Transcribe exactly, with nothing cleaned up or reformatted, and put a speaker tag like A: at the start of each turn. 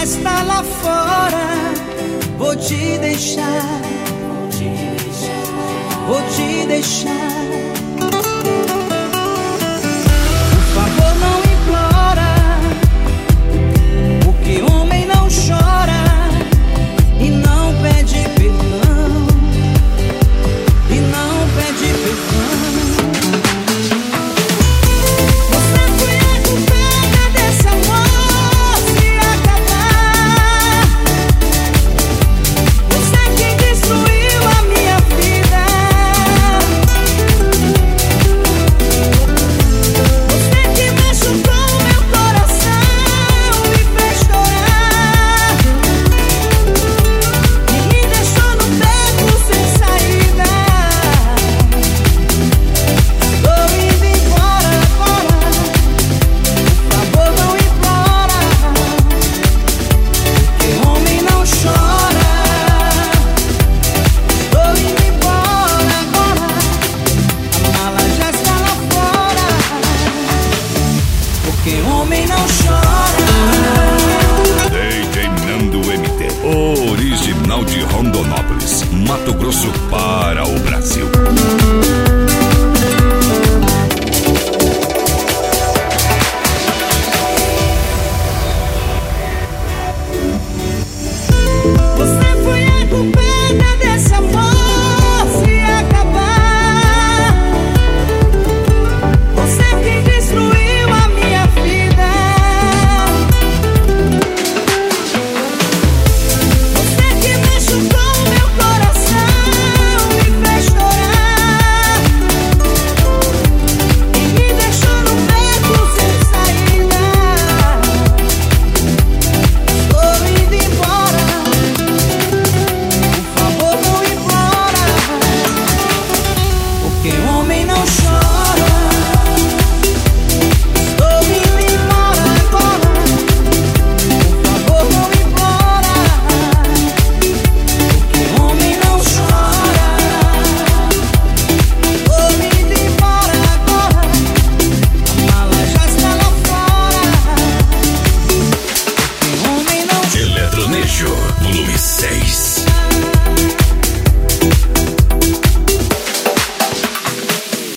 A: está lá fora. Vou te deixar, vou te deixar. Por favor, não implora, porque homem não chora e não pede perdão, e não pede perdão. Homem não chora.
B: D J Nando M T, original de Rondonópolis, Mato Grosso para o Brasil.